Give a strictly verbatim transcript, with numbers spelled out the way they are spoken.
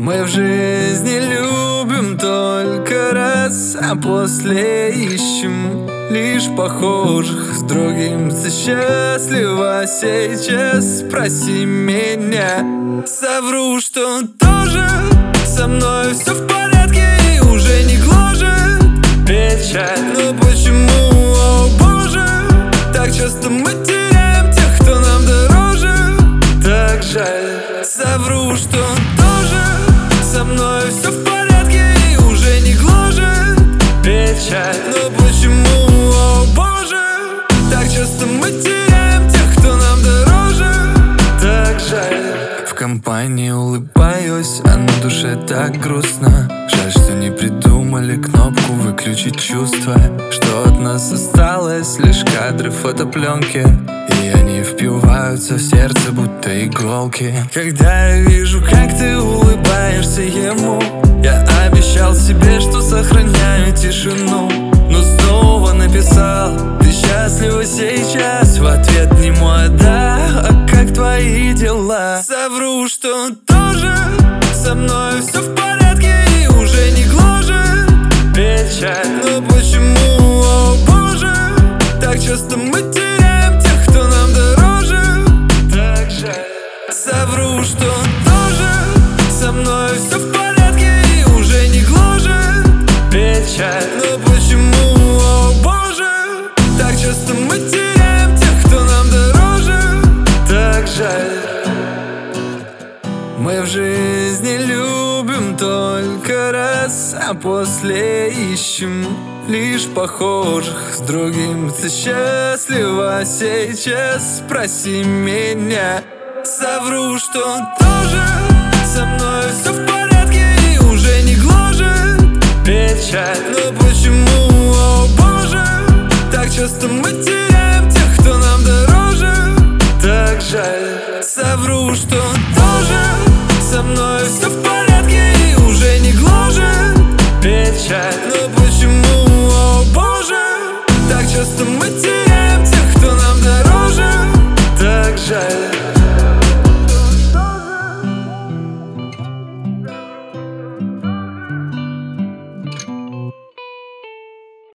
Мы в жизни любим только раз, а после ищем лишь похожих. С другим ты счастлива сейчас, спроси меня. Совру, что тоже со мной все в порядке и уже не гложет печаль. Но почему, о боже, так часто мы теряем тех, кто нам дороже? Так жаль. Совру, что тоже со мной все в порядке и уже не гложет печаль. Но почему, о боже, так часто мы теряем тех, кто нам дороже? Так жаль. В компании улыбаюсь, а на душе так грустно. Жаль, что не придумали кнопку выключить чувства, что от нас осталось лишь кадры фотопленки, и они впиваются в сердце, будто иголки. Когда я вижу, как ты улыбаешься ему, я обещал себе, что сохраняю тишину, но снова написал: ты счастлива сейчас? В ответ не мой да, а как твои дела? Совру, что тоже со мной все в порядке и уже не гложет печаль. Но почему, о боже, так часто мы теряем тех, кто нам дороже? Так жаль. Совру, что тоже со мной все в порядке и уже не гложет печаль. Но почему, о боже, так часто мы теряем тех, кто нам дороже? Так жаль. Мы в жизни любим только раз, а после ищем лишь похожих. С другим ты счастлива сейчас, спроси меня. Совру, что тоже со мной все